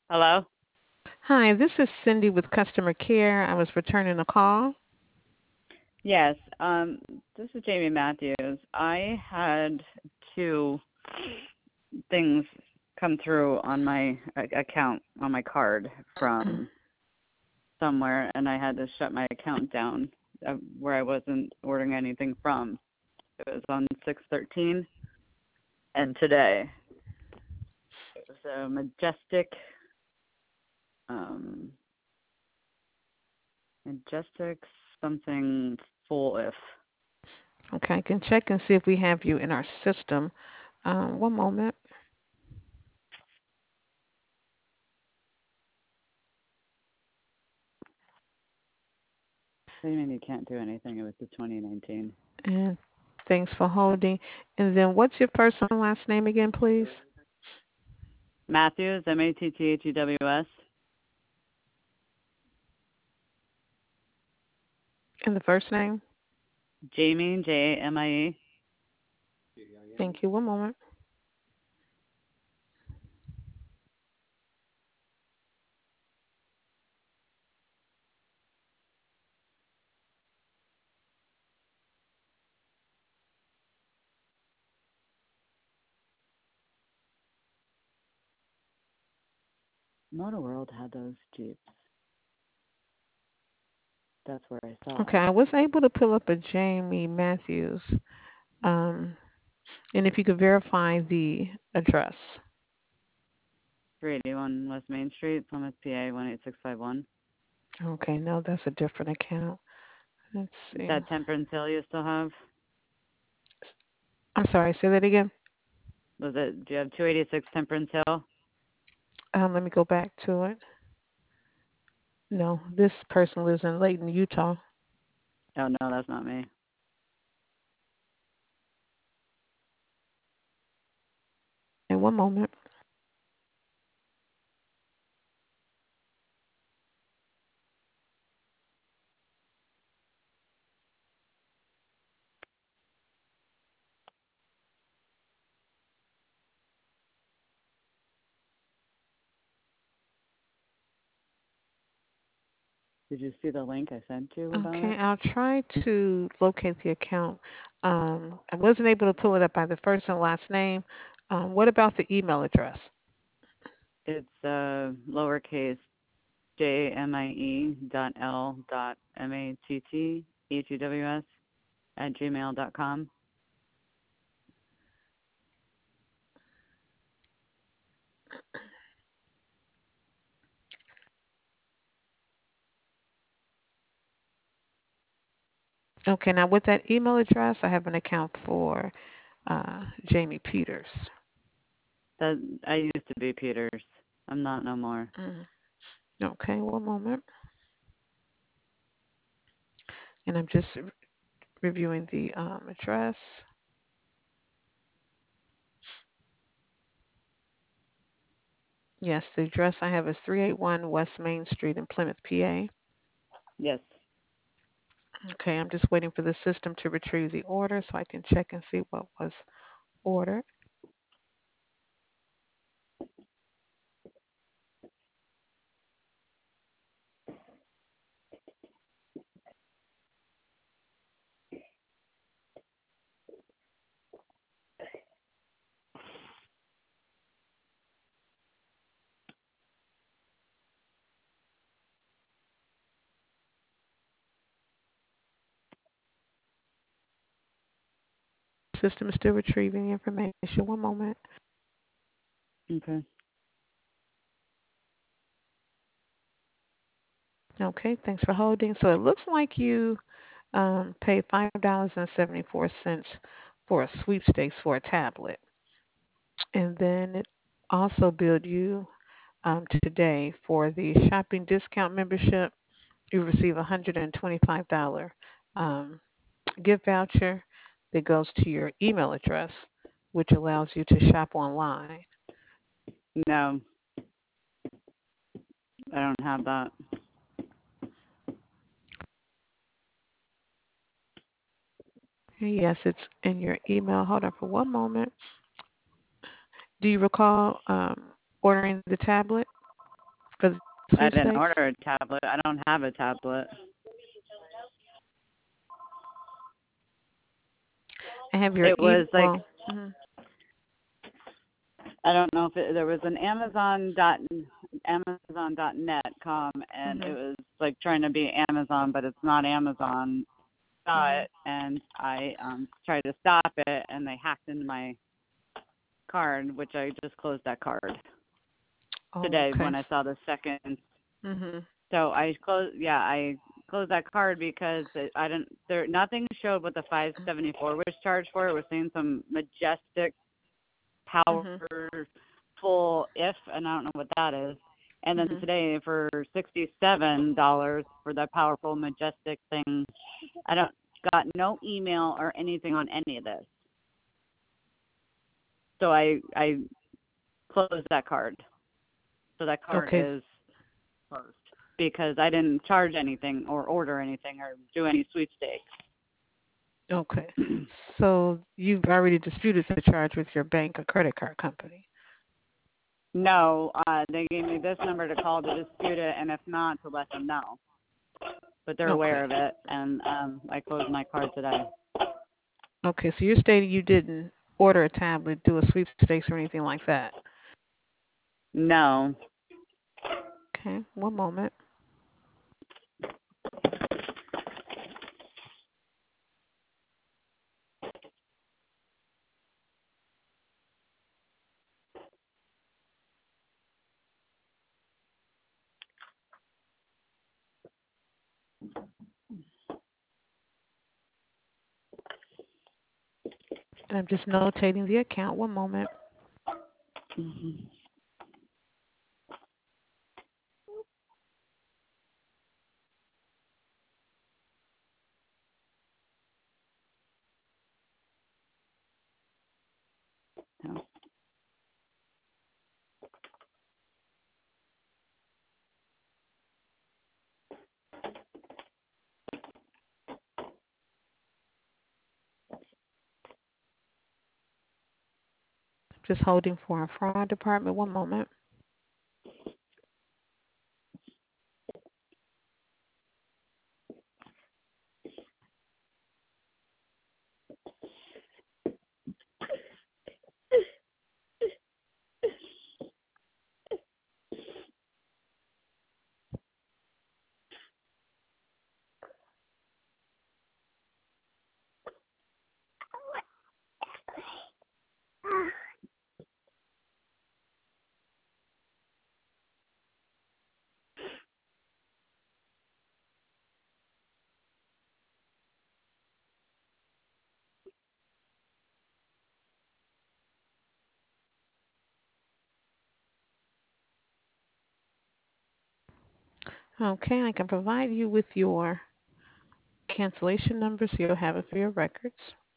Hello? Hi, this is Cindy with customer care. I was returning a call. Yes, this is Jamie Matthews. I had two things come through on my account on my card from somewhere, and I had to shut my account down where I wasn't ordering anything from. It was on 6/13, and today it was a um, majestic something full if. Okay, I can check and see if we have you in our system. One moment. What do you mean you can't do anything? It was the 2019. And thanks for holding. And then what's your first and last name again, please? Matthews, Matthews. And the first name? Jamie, Jamie. Thank you. One moment. Motor World had those Jeeps. That's where I saw Okay, it. I was able to pull up a Jamie Matthews. Um, and if you could verify the address. 381 West Main Street, Plymouth, PA 18651. Okay, no, that's a different account. Let's see. That Temperance Hill you still have? I'm sorry, say that again. Was it? Do you have 286 Temperance Hill? Let me go back to it. No, this person lives in Layton, Utah. Oh no, that's not me. In one moment. Did you see the link I sent you about Okay, it? I'll try to locate the account. I wasn't able to pull it up by the first and last name. What about the email address? It's lowercase jmie.l.matthews @gmail.com. Okay, now with that email address, I have an account for Jamie Peters. That I used to be Peters. I'm not no more. Mm. Okay, one moment. And I'm just reviewing the address. Yes, the address I have is 381 West Main Street in Plymouth, PA. Yes. Okay, I'm just waiting for the system to retrieve the order so I can check and see what was ordered. System is still retrieving the information. One moment. Okay. Okay, thanks for holding. So it looks like you paid $5.74 for a sweepstakes for a tablet. And then it also billed you today for the shopping discount membership. You receive a $125 um, gift voucher that goes to your email address, which allows you to shop online. No, I don't have that. Yes, it's in your email. Hold on for one moment. Do you recall ordering the tablet? for the I didn't sweepstakes? order a tablet. I don't have a tablet. I have your It was like, mhm, I don't know if there was an Amazon.net com, and it mhm, was like trying to be Amazon, but it's not Amazon. Saw mhm. it, and I tried to stop it, and they hacked into my card, which I just closed that card Oh, today okay. when I saw the second. Mhm. So I closed that card because I didn't there nothing showed what the 574 was charged for. It was saying some majestic Mhm. powerful if, and I don't know what that is. And then Mhm. today for $67 for that powerful majestic thing, I don't got no email or anything on any of this. So I closed that card. So that card Okay. is closed because I didn't charge anything or order anything or do any sweepstakes. Okay. So you've already disputed the charge with your bank or credit card company. No, they gave me this number to call to dispute it, and if not, to let them know. But they're aware Okay. of it, and I closed my card today. Okay. So you're stating you didn't order a tablet, do a sweepstakes, or anything like that. No. Okay. One moment. And I'm just notating the account. One moment. Mm-hmm. No. Just holding for our fraud department. One moment. Okay. I can provide you with your cancellation number so you'll have it for your records.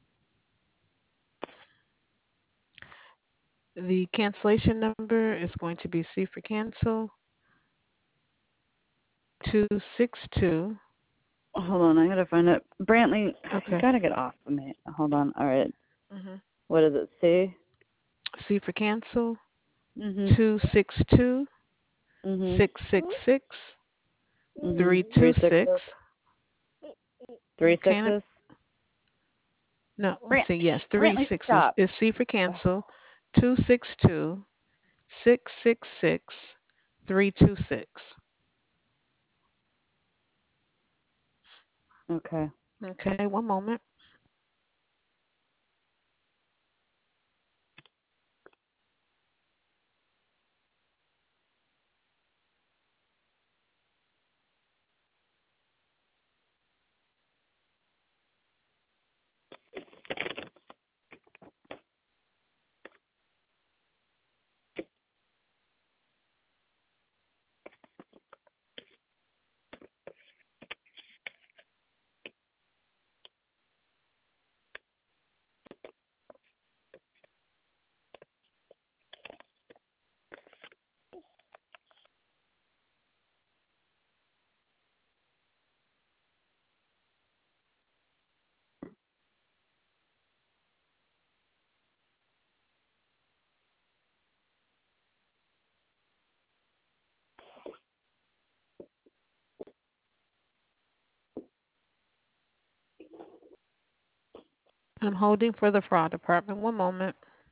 The cancellation number is going to be C for cancel 262. Hold on, I gotta find it. Brantley, you Okay. gotta get off of me. Hold on. All right. Mhm. What does it say? C for cancel Mhm. 262 Mhm. 666 Mhm. Three 326. sixes. Three Okay. sixes. No, let's Brant. see. Yes, three Brantley, sixes stop. is C for cancel 262 666 326. Okay. Okay, one moment. I'm holding for the fraud department. One moment.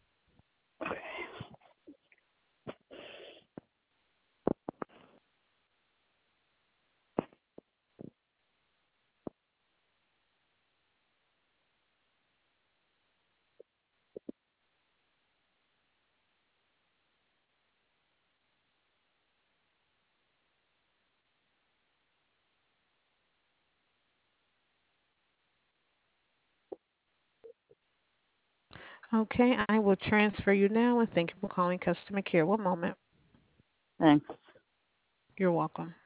Okay, I will transfer you now and thank you for calling customer care. One moment. Thanks. You're welcome.